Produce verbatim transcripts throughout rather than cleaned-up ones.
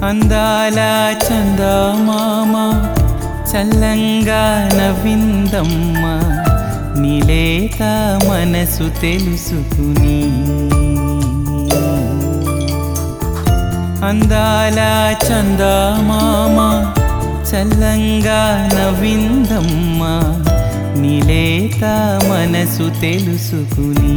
అందాల చందమామ చల్లంగా నవ్విందమ్మ నీలేత మనసు తెలుసుకుని. అందాల చందమామ చల్లంగా నవ్విందమ్మ నీలేత మనసు తెలుసుకుని.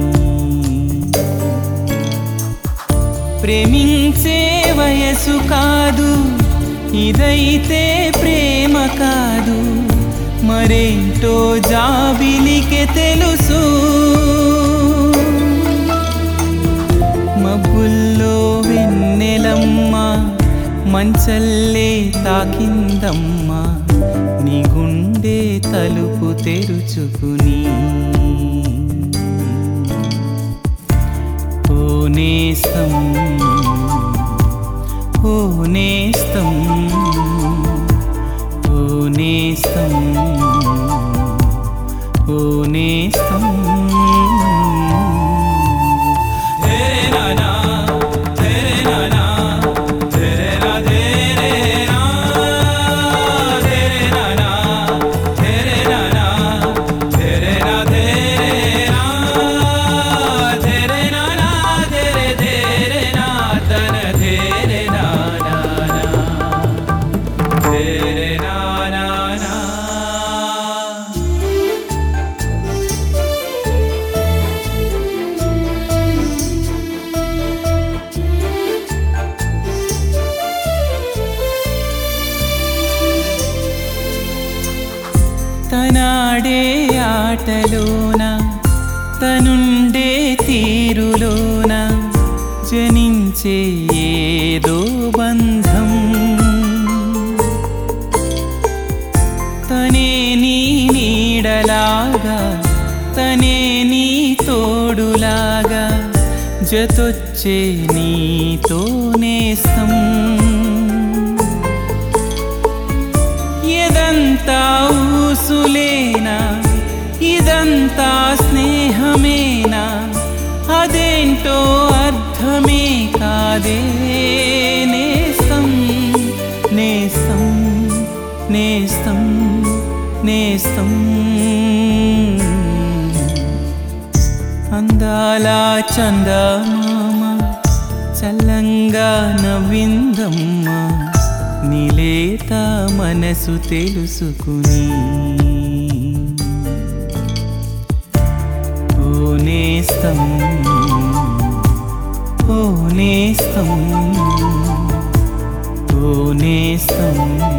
ప్రేమించే వయసు కాదు ఇదైతే ప్రేమ కాదు, మరేంటో జాబిలికే తెలుసు. మబ్బుల్లో వెన్నెలమ్మ మంచల్లే తాకిందమ్మ నీ గుండె తలుపు తెరుచుకుని. ఓ నేస్తం ఓ నేస్తం ఓ నేస్తం ఓ నేస్తం. తనాడే ఆటలోన తనుండే తీరులోన జనించే ఏదో బంధం. తనే నీ నీడలాగా తనే నీ తోడులాగా జతొచ్చే నీతో నేస్తం. ఇదంతా ఊసులేనా ఇదంతా స్నేహమేనా అదేంటో అర్థమే కాదే. నేస్తం నేస్తం నేస్తం నేస్తం. అందాల చందమామ చల్లంగా నవ్విందమ్మ నీలేత మనసు తెలుసుకుని. ఓ నేస్తం ఓ నేస్తం ఓ నేస్తం.